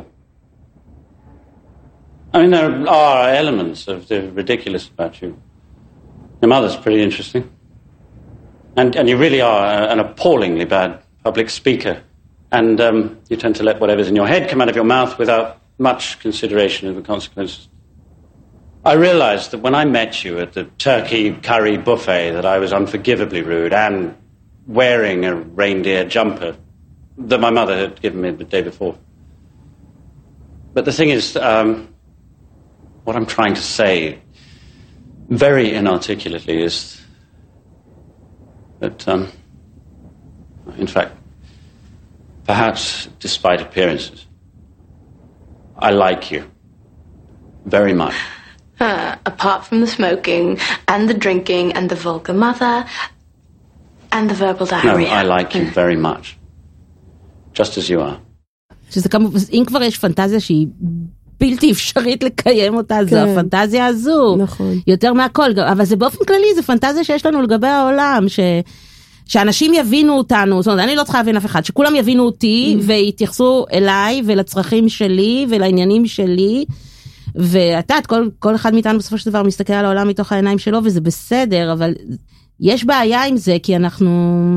I mean, there are elements of the ridiculous about you. Your mother's pretty interesting. And, and you really are an appallingly bad public speaker. And um, you tend to let whatever's in your head come out of your mouth without much consideration of the consequences. I realized that when I met you at the turkey curry buffet that I was unforgivably rude and wearing a reindeer jumper that my mother had given me the day before. But the thing is, um, what I'm trying to say very inarticulately is that, um, in fact, perhaps despite appearances, I like you very much. Uh, apart from the smoking and the drinking and the vulgar mother and the verbal diarrhea. No, I like you very much. Just as you are. שזה כמובן, אם כבר יש פנטזיה שהיא בלתי אפשרית לקיים אותה, זו הפנטזיה הזו. נכון. יותר מהכל, אבל זה באופן כללי, זה פנטזיה שיש לנו לגבי העולם, ש... שאנשים יבינו אותנו, זאת אומרת, אני לא צריכה להבין אף אחד, שכולם יבינו אותי ויתייחסו אליי ולצרכים שלי ולעניינים שלי, ואתה, כל, כל אחד מאיתנו בסופו של דבר מסתכל על העולם מתוך העיניים שלו, וזה בסדר, אבל יש בעיה עם זה, כי אנחנו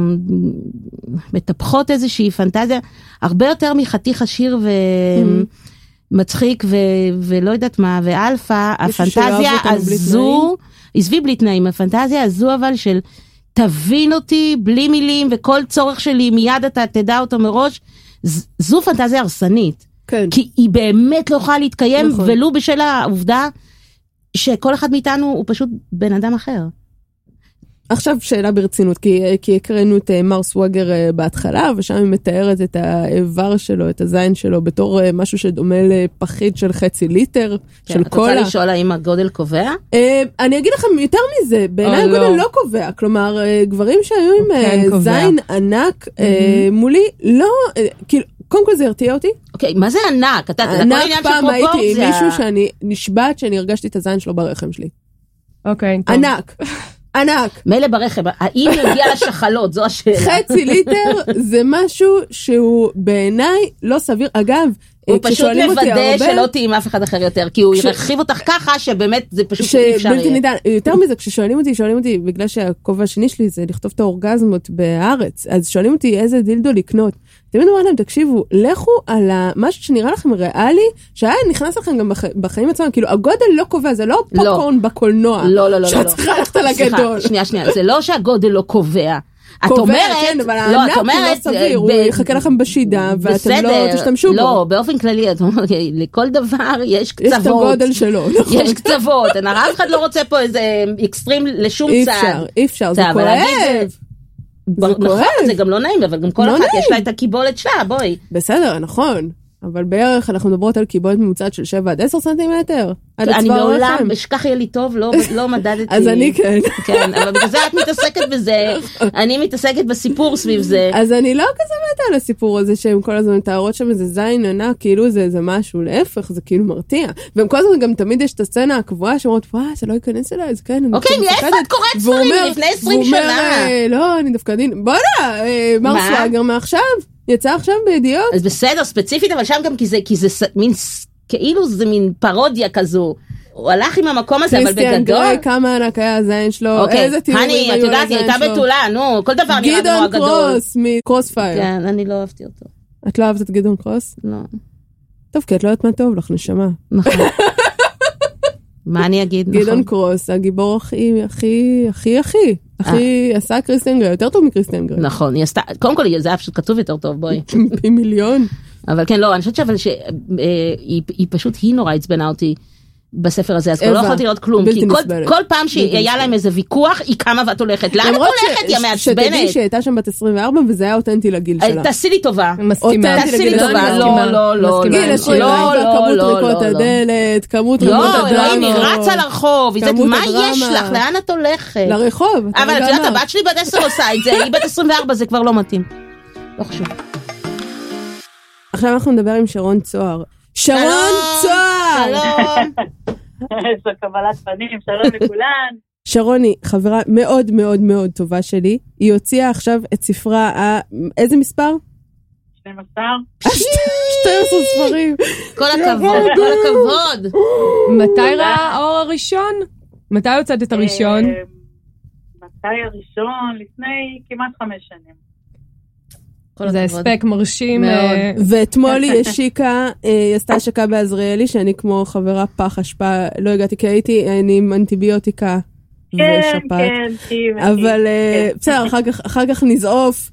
מטפחות איזושהי פנטזיה, הרבה יותר מחתיך עשיר ומצחיק, ו, ולא יודעת מה, ואלפא, הפנטזיה הזו, עזבי בלי תנאים, הפנטזיה הזו אבל של, תבין אותי בלי מילים, וכל צורך שלי מיד אתה תדע אותו מראש, זו פנטזיה הרסנית. כן. כי היא באמת לא יכולה להתקיים, נכון. ולו בשל העובדה שכל אחד מאיתנו הוא פשוט בן אדם אחר. עכשיו שאלה ברצינות, כי, כי הקראנו את מר סוואגר בהתחלה, ושם היא מתארת את האיבר שלו, את הזין שלו, בתור משהו שדומה לפחית של חצי ליטר, כן, של קולה. את רוצה לשאול האם הגודל קובע? אני אגיד לכם יותר מזה, בעיניי הגודל לא. לא קובע, כלומר, גברים שהיו עם כן זין קובע. ענק mm-hmm. מולי, לא, כאילו, קודם כל זה הרתיע אותי. אוקיי, מה זה ענק? אתה, זה ענק פעם הייתי עם מישהו שאני נשבעת שאני הרגשתי את הזין שלו ברחם שלי. אוקיי. ענק. ענק. מילא ברחם, האם יגיע לשחלות, זו השאלה. חצי ליטר זה משהו שהוא בעיניי לא סביר. אגב, הוא פשוט מוודא שלא תהיה עם אף אחד אחר יותר, כי הוא ירחיב אותך ככה שבאמת זה פשוט אי אפשר יהיה. יותר מזה, כששואלים אותי, שואלים אותי, בגלל שהכובע השני שלי זה לכתוב את האורגזמות בארץ, אז שואלים אותי איזה דילדו לקנות. תמיד אומרים להם, תקשיבו, לכו על משהו שנראה לכם ריאלי, שהיה נכנס לכם גם בחיים עצמם, כאילו, הגודל לא קובע, זה לא פופקורן בקולנוע. לא, לא, לא. שאת צריכה ללכת על הגדול. שנייה, שנייה, זה לא שהגודל לא קובע. את אומרת, כן, אבל הענק הוא לא סביר, הוא יחכה לכם בשידה, ואתם לא תשתמשו בו. לא, באופן כללי, את אומרת, לכל דבר יש קצבות. יש את הגודל שלו, נכון. יש קצוות, אף אחד לא רוצה פה איזה אקסטרים לשום צד. אי אפשר, אי אפשר, זה כואב. נכון, זה גם לא נעים, אבל גם כל אחת יש לה את הקיבולת שלה, בואי. בסדר, נכון. אבל בערך אנחנו מדברות על קיבולת ממוצעת של שבע עד עשר סנטימטר. אני מעולם, שכח יהיה לי טוב, לא מדדתי. אז אני כן. כן, אבל בגלל זה את מתעסקת בזה, אני מתעסקת בסיפור סביב זה. אז אני לא כזה מתה על הסיפור הזה, שהם כל הזמן מתארות שם איזה זין ענק, כאילו זה איזה משהו, להפך, זה כאילו מרתיע. והם כל הזמן גם תמיד יש את הסצנה הקבועה, שאומרות, וואי, זה לא ייכנס אליי, אז כן. אוקיי, מאיפה את קוראת ספרים לפני עשרים שנה? לא, אני דווקא דין, בוא נה, מר סוואגר מעכשיו. יצא עכשיו בידיעות. אז בסדר, ספציפית, אבל שם גם כי זה, כי זה מין, כאילו זה מין פרודיה כזו. הוא הלך עם המקום הזה, אבל בגדול. קריסטיאן גריי, כמה ענק היה הזין שלו, איזה תיאורים היו על הזין שלו. אני, את יודעת, היא הייתה בתולה, נו, כל דבר נראה כמו הגדול. גדעון קרוס מקרוספייר. כן, אני לא אהבתי אותו. את לא אהבת את גדעון קרוס? לא. טוב, כי את לא יודעת מה טוב לך, נשמה. נכון. מה אני אגיד, נכון? גדעון קרוס, הגיבור הכי, הכי, הכי, הכי. הכי עשה קריסטיאן גריי, יותר טוב מקריסטיאן גריי. נכון, היא עשתה, קודם כל זה היה פשוט כתוב יותר טוב, בואי. פי מיליון. אבל כן, לא, אני חושבת אבל שהיא פשוט, היא נורא עצבנה אותי בספר הזה, אז לא יכולתי לראות כלום, כי כל פעם שהיה להם איזה ויכוח, היא קמה ואת הולכת. לאן את הולכת? היא מעצבנת. שתדעי שהייתה שם בת עשרים וארבע, וזה היה אותנטי לגיל שלה. תעשי לי טובה. מסכימה. תעשי לי טובה. לא, לא, לא. גיל עשרים וארבע, כמות ריקות הדלת, כמות ריקות הדלת. לא, היא רץ על הרחוב. מה יש לך? לאן את הולכת? לרחוב. אבל את יודעת, הבת שלי בת עשר עושה את זה, היא בת עשרים וארבע, זה כבר לא מתאים. לא חשוב. עכשיו אנחנו נדבר עם שרון צוהר. שרון צוהר! שלום. איזו קבלת פנים, שלום לכולן. שרון היא חברה מאוד מאוד מאוד טובה שלי. היא הוציאה עכשיו את ספרה, איזה מספר? שנים עשר. שתים עשרה ספרים. כל הכבוד, כל הכבוד. מתי ראה האור הראשון? מתי הוצאת את הראשון? מתי הראשון? לפני כמעט חמש שנים. זה הספק מרשים מאוד. ואתמול היא השיקה, היא עשתה השקה בעזריאלי, שאני כמו חברה פח השפעה, לא הגעתי כי הייתי, אני עם אנטיביוטיקה ושפעת. כן, כן. אבל בסדר, אחר כך נזעוף.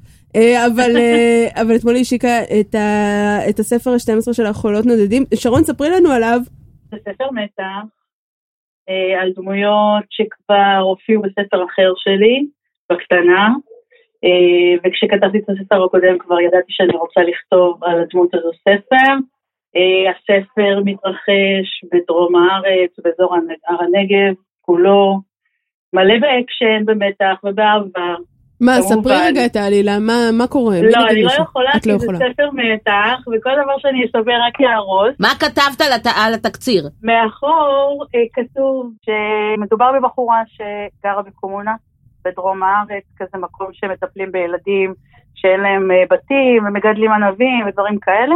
אבל אתמול היא השיקה את הספר ה-שתים עשרה של החולות נודדים. שרון, ספרי לנו עליו. זה ספר מתח, על דמויות שכבר הופיעו בספר אחר שלי, בקטנה. וכשכתבתי את הספר הקודם כבר ידעתי שאני רוצה לכתוב על הדמות הזו ספר. הספר מתרחש בדרום הארץ, באזור הר הנגב, כולו, מלא באקשן, במתח ובאהבה. מה, ספרי רגע את העלילה, מה קורה? לא, אני לא יכולה, כי זה ספר מתח, וכל דבר שאני אסבר רק יהרוס. מה כתבת על התקציר? מאחור כתוב שמדובר בבחורה שגרה בקומונה, בדרום הארץ, כזה מקום שמטפלים בילדים שאין להם בתים, ומגדלים ענבים ודברים כאלה.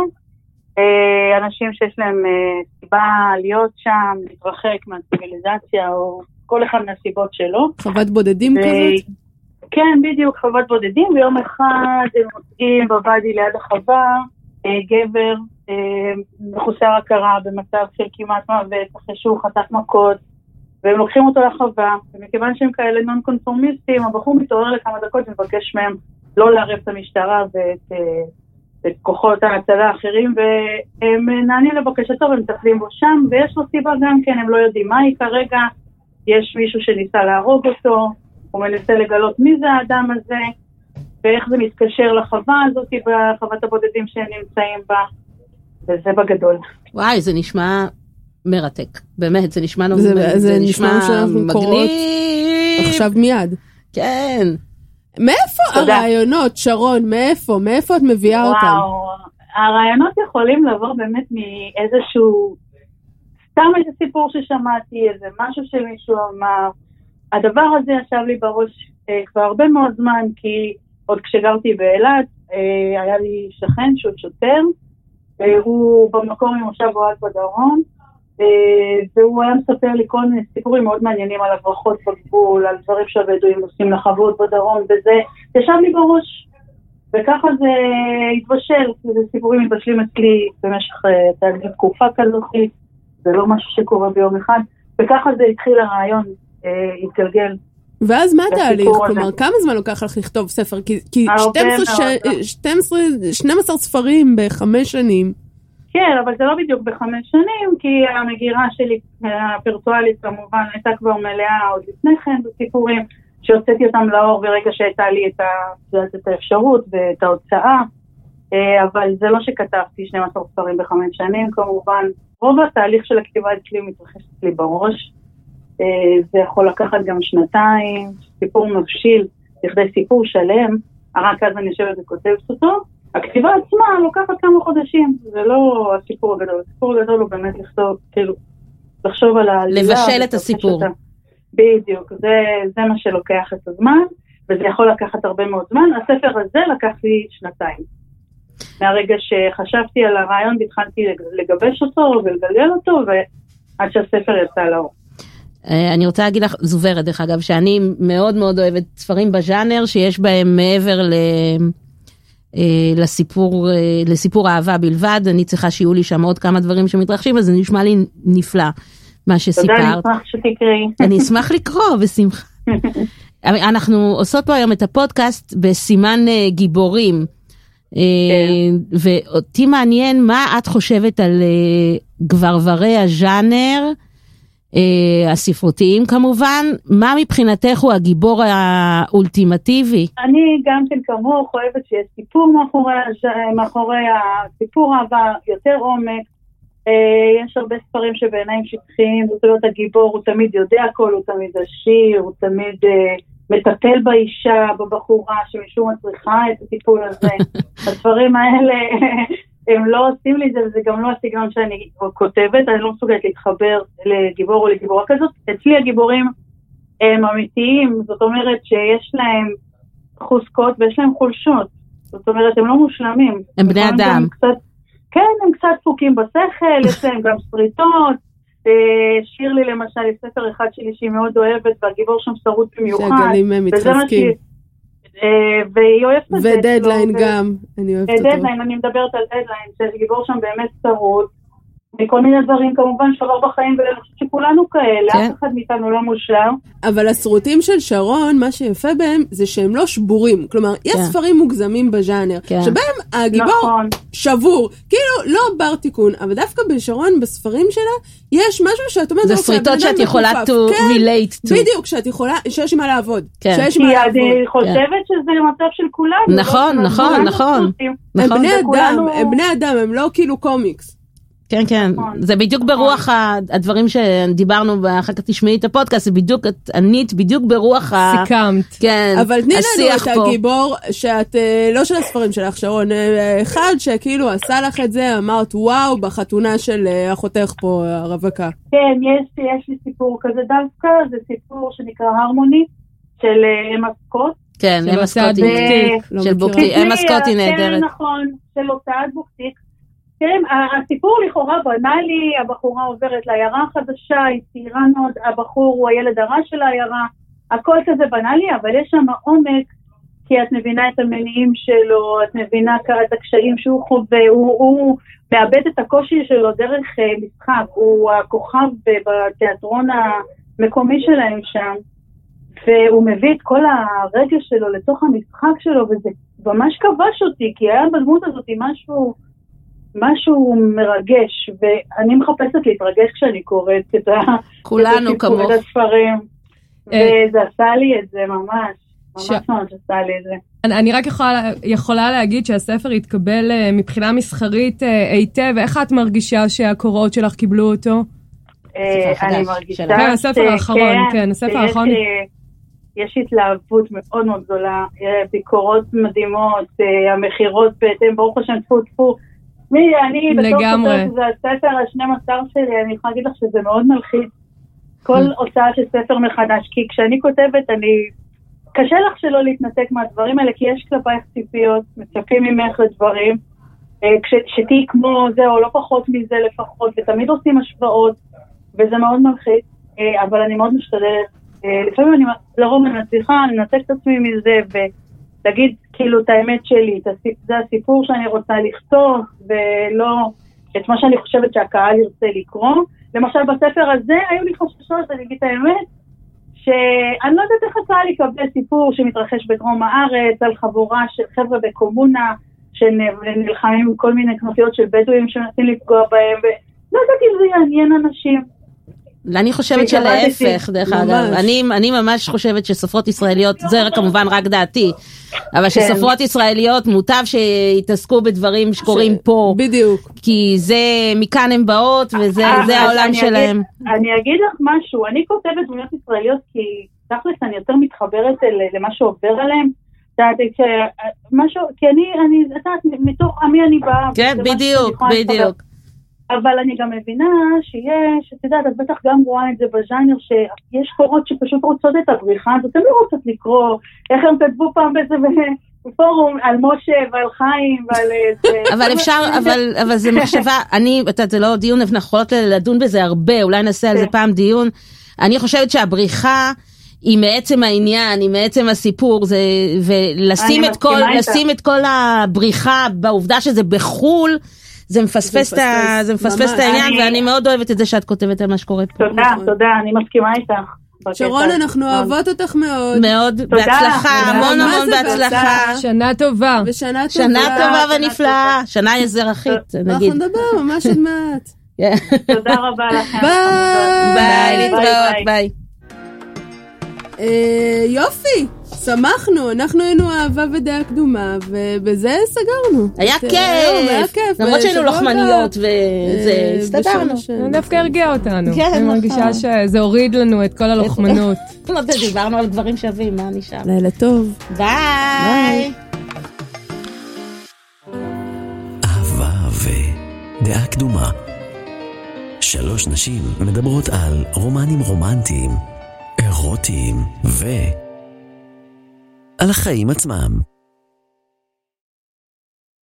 אנשים שיש להם סיבה להיות שם, להתרחק מהציביליזציה, או כל אחד מהסיבות שלו. חוות בודדים ו... כזאת? כן, בדיוק, חוות בודדים, ויום אחד הם מוצאים בוואדי ליד החווה, גבר, מחוסר הכרה, במצב של כמעט מוות, אחרי שהוא חטף מכות, והם לוקחים אותו לחווה, ומכיוון שהם כאלה נון קונפורמיסטים, הבחור מתעורר לכמה דקות ומבקש מהם לא לערב את המשטרה ואת, את כוחות ההצלה האחרים, והם נענים לבקשתו ומטפלים בו שם, ויש לו סיבה גם כן, הם לא יודעים מה היא כרגע, יש מישהו שניסה להרוג אותו, הוא מנסה לגלות מי זה האדם הזה, ואיך זה מתקשר לחווה הזאת, בחוות הבודדים שהם נמצאים בה, וזה בגדול. וואי, זה נשמע... מרתק, באמת, זה נשמע זה, זה, זה נשמע מגניב. עכשיו מיד. כן. מאיפה תודה. הרעיונות, שרון, מאיפה? מאיפה את מביאה וואו, אותם? וואו, הרעיונות יכולים לבוא באמת מאיזשהו, סתם איזה סיפור ששמעתי, איזה משהו שמישהו אמר. הדבר הזה ישב לי בראש אה, כבר הרבה מאוד זמן, כי עוד כשגרתי באילת, אה, היה לי שכן שהוא שוטר, אה, הוא במקום ממושב אוהד בדרום, והוא היה מספר לי כל מיני סיפורים מאוד מעניינים על הברחות בגבול, על דברים שהבדואים עושים לחוות בדרום, וזה ישב לי בראש. וככה זה התבשל, זה סיפורים מתבשלים אצלי במשך תקופה כזאת, זה לא משהו שקורה ביום אחד, וככה זה התחיל הרעיון, התגלגל. ואז מה התהליך? כלומר, כמה זמן לוקח לך לכתוב ספר? כי שתים עשרה, שנים עשר ספרים בחמש שנים. כן, אבל זה לא בדיוק בחמש שנים, כי המגירה שלי, הפרטואלית כמובן, הייתה כבר מלאה עוד לפני כן בסיפורים, שהוצאתי אותם לאור ברגע שהייתה לי את, ה, את האפשרות ואת ההוצאה, אבל זה לא שכתבתי שנים עשר ספרים בחמש שנים, כמובן. רוב התהליך של הכתיבה אצלי מתרחש אצלי בראש, זה יכול לקחת גם שנתיים, סיפור מבשיל, לכדי סיפור שלם, רק אז אני יושבת וכותבת אותו, הכתיבה עצמה לוקחת כמה חודשים, זה לא הסיפור הגדול, הסיפור הגדול הוא באמת לכתוב, כאילו, לחשוב על העלילה. לבשל את הסיפור. בדיוק, זה, זה מה שלוקח את הזמן, וזה יכול לקחת הרבה מאוד זמן. הספר הזה לקח לי שנתיים. מהרגע שחשבתי על הרעיון, התחלתי לגבש אותו ולגלגל אותו, ועד שהספר יצא לאור. אני רוצה להגיד לך, זוברת דרך אגב, שאני מאוד מאוד אוהבת ספרים בז'אנר, שיש בהם מעבר ל... לסיפור, לסיפור אהבה בלבד, אני צריכה שיהיו לי שם עוד כמה דברים שמתרחשים, אז זה נשמע לי נפלא, מה שסיפרת. תודה, אני אשמח שתקראי. אני אשמח לקרוא, בשמחה. אנחנו עושות פה היום את הפודקאסט בסימן גיבורים, ואותי מעניין מה את חושבת על גברברי הז'אנר, הספרותיים כמובן, מה מבחינתך הוא הגיבור האולטימטיבי? אני גם כן כמוך אוהבת שיש סיפור מאחורי, מאחורי הסיפור אהבה יותר עומק, יש הרבה ספרים שבעיניים שטחיים, זאת אומרת הגיבור הוא תמיד יודע הכל, הוא תמיד עשיר, הוא תמיד מטפל באישה, בבחורה שמשום מה צריכה את הטיפול הזה, הספרים האלה הם לא עושים לי זה, וזה גם לא הסגנון שאני כותבת, אני לא מסוגלת להתחבר לגיבור או לגיבורה כזאת. אצלי הגיבורים הם אמיתיים, זאת אומרת שיש להם חוזקות ויש להם חולשות. זאת אומרת, הם לא מושלמים. הם בני אדם. קצת, כן, הם קצת דפוקים בשכל, יש להם גם סריטות. שירלי למשל, יש ספר אחד שלי שהיא מאוד אוהבת, והגיבור שם שרוט במיוחד. שהגלים הם מתחזקים. והיא אוהבת את זה. ודדליין גם, אני אוהבת אותו. דדליין, אני מדברת על דדליין, שגיבור שם באמת שרוט, מכל מיני דברים, כמובן שעבר בחיים, ואני חושבת שכולנו כאלה, אף אחד מאיתנו לא מושלם. אבל הסרוטים של שרון, מה שיפה בהם, זה שהם לא שבורים. כלומר, יש ספרים מוגזמים בז'אנר, שבהם הגיבור שבור, כאילו לא בר תיקון, אבל דווקא בשרון, בספרים שלה, יש משהו שאת אומרת... זה סריטות שאת יכולה to relate to. בדיוק, שאת יכולה, שיש מה לעבוד. כי אני חושבת שזה מצב של כולנו. נכון, נכון, נכון. הם בני אדם, הם בני אדם, הם לא כאילו קומיקס. כן, כן, זה בדיוק ברוח הדברים שדיברנו, ואחר כך תשמעי את הפודקאסט, זה בדיוק, את ענית בדיוק ברוח ה... סיכמת. כן, אבל תני לנו את הגיבור, שאת, לא של הספרים שלך, שרון, אחד שכאילו עשה לך את זה, אמרת וואו, בחתונה של אחותך פה, הרווקה. כן, יש, יש לי סיפור כזה דווקא, זה סיפור שנקרא הרמוני, של אמה סקוט. כן, אמה סקוט, של בוקטיק, אמה סקוט היא נהדרת. כן, נכון, של הוצאת בוקטיק. כן, הסיפור לכאורה בנאלי, הבחורה עוברת לעיירה החדשה, היא צעירה מאוד, הבחור הוא הילד הרע של העיירה, הכל כזה בנאלי, אבל יש שם עומק, כי את מבינה את המניעים שלו, את מבינה את הקשיים שהוא חווה, הוא, הוא מאבד את הקושי שלו דרך משחק, הוא הכוכב בתיאטרון המקומי שלהם שם, והוא מביא את כל הרגש שלו לתוך המשחק שלו, וזה ממש כבש אותי, כי היה בדמות הזאת משהו... משהו מרגש, ואני מחפשת להתרגש כשאני קוראת את כולנו כמוך. הספרים, וזה עשה לי את זה ממש, ממש ממש עשה לי את זה. אני רק יכולה להגיד שהספר התקבל מבחינה מסחרית היטב, ואיך את מרגישה שהקוראות שלך קיבלו אותו? אני מרגישה כן, הספר האחרון, כן, הספר האחרון. יש התלהבות מאוד מאוד גדולה, ביקורות מדהימות, המחירות בהתאם, ברוך השם, תפו תפו, מי, אני בתור כותבת, זה הספר ה-שנים עשר שלי, אני יכולה להגיד לך שזה מאוד מלחיץ, כל הוצאה של ספר מחדש, כי כשאני כותבת, אני, קשה לך שלא להתנתק מהדברים האלה, כי יש כלפייך ציפיות, מצפים ממך לדברים, כשתהי כמו זה, או לא פחות מזה לפחות, ותמיד עושים השוואות, וזה מאוד מלחיץ, אבל אני מאוד משתדלת, לפעמים אני לרוב אני מצליחה, אני נתק את עצמי מזה, להגיד כאילו את האמת שלי, זה הסיפור שאני רוצה לכתוב, ולא את מה שאני חושבת שהקהל ירצה לקרוא. למשל בספר הזה היו לי חששות, אני אגיד את האמת, שאני לא יודעת איך הצעה לקבל סיפור שמתרחש בדרום הארץ, על חבורה של חבר'ה בקומונה, שנלחמים עם כל מיני כנופיות של בדואים שמנסים לפגוע בהם, ולא יודעת אם זה יעניין אנשים. אני חושבת שלהפך, דרך אגב. אני, אני ממש חושבת שסופרות ישראליות, זה כמובן רק דעתי, אבל שסופרות ישראליות מוטב שיתעסקו בדברים שקורים פה. בדיוק. כי זה, מכאן הם באות, וזה העולם שלהם. אני אגיד לך משהו, אני כותבת דמויות ישראליות כי תכלס אני יותר מתחברת למה שעובר עליהם. משהו, כי אני, אני, יודעת, מתוך עמי אני באה. כן, בדיוק, בדיוק. אבל אני גם מבינה שיש, את יודעת, את בטח גם רואה את זה בז'אנר, שיש קורות שפשוט רוצות את הבריחה, אז אתם לא רוצות לקרוא, איך הם כתבו פעם באיזה בפורום על משה ועל חיים ועל... אבל אפשר, אבל, אבל זה מחשבה, אני, אתה, זה לא דיון, אנחנו יכולות לדון בזה הרבה, אולי נעשה על זה פעם דיון. אני חושבת שהבריחה היא מעצם העניין, היא מעצם הסיפור, זה, ולשים את כל, לשים את כל הבריחה בעובדה שזה בחול, זה מפספס את העניין, ואני מאוד אוהבת את זה שאת כותבת על מה שקורית פה. תודה, תודה, אני מסכימה איתך. שרון, אנחנו אוהבות אותך מאוד. מאוד, בהצלחה, המון המון בהצלחה. שנה טובה. ושנה טובה. שנה טובה ונפלאה. שנה אזרחית, נגיד. אנחנו נדבר ממש עוד מעט. תודה רבה לכם. ביי. ביי, להתראות, ביי. יופי. שמחנו, אנחנו היינו אהבה ודעה קדומה, ובזה סגרנו. היה כיף. היה כיף. למרות שהיינו לוחמניות, וזה, הסתדרנו. דווקא הרגיע אותנו. כן, אני מרגישה שזה הוריד לנו את כל הלוחמנות. לא, דיברנו על דברים שווים, מה נשאר? לילה טוב. ביי. אהבה ודעה קדומה. שלוש נשים מדברות על רומנים רומנטיים, אירוטיים ו... על החיים עצמם.